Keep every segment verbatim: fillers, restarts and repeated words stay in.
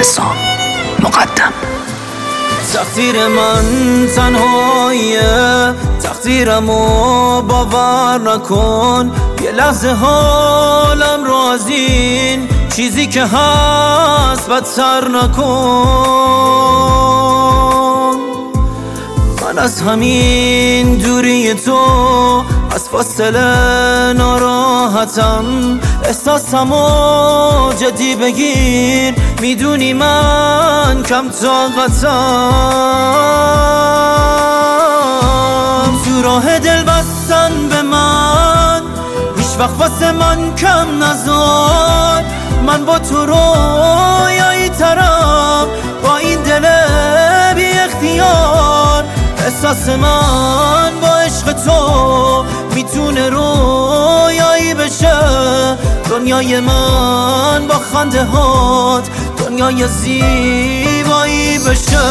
رسام مقدم. تقدیر من تنهاییه، تقدیرمو باور نکن، یه لحظه حالم رو از این چیزی که هست بدتر نکن. من از همین دوری تو، از فاصله ناراحتم، احساسمو جدی بگیر، میدونی من کم طاقتم. تو راه دل بستن به من هیچ وقت واسه من کم نذار، من با تو رویایی ترم، با این دل بی اختیار. احساس من با عشق تو میتونه رویایی بشه، دنیای من با خنده هات دنیای زیبایی بشه.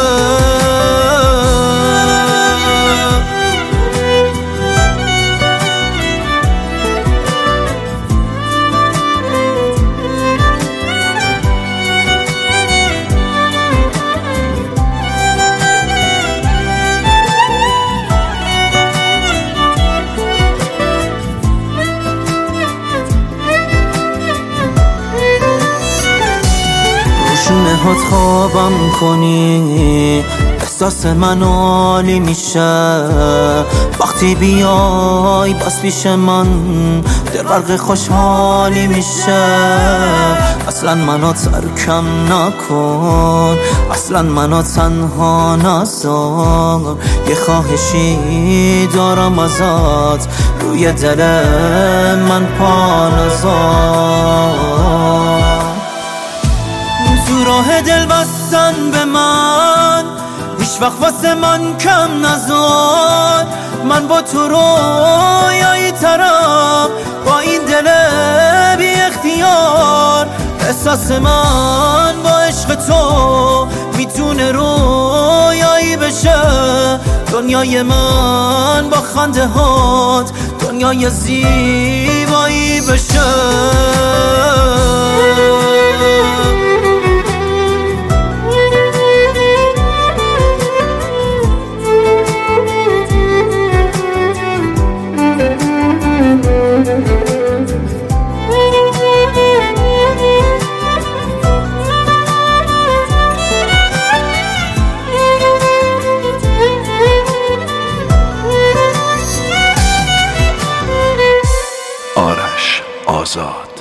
شونه هات خوابم کنی، احساس من عالی میشه، وقتی بیای بس پیش من در غرق خوشحالی میشه. اصلا منو ترکم نکن، اصلا منو تنها نذار، یه خواهشی دارم ازت، روی دل من پا نذار. تو راه دل بستن به من هیچ وقت واسه من کم نذار، من با تو رویایی ترم، با این دل بی اختیار. احساس من با عشق تو میتونه رویایی بشه، دنیای من با خنده هات دنیای زیبایی بشه. آرش آزاد.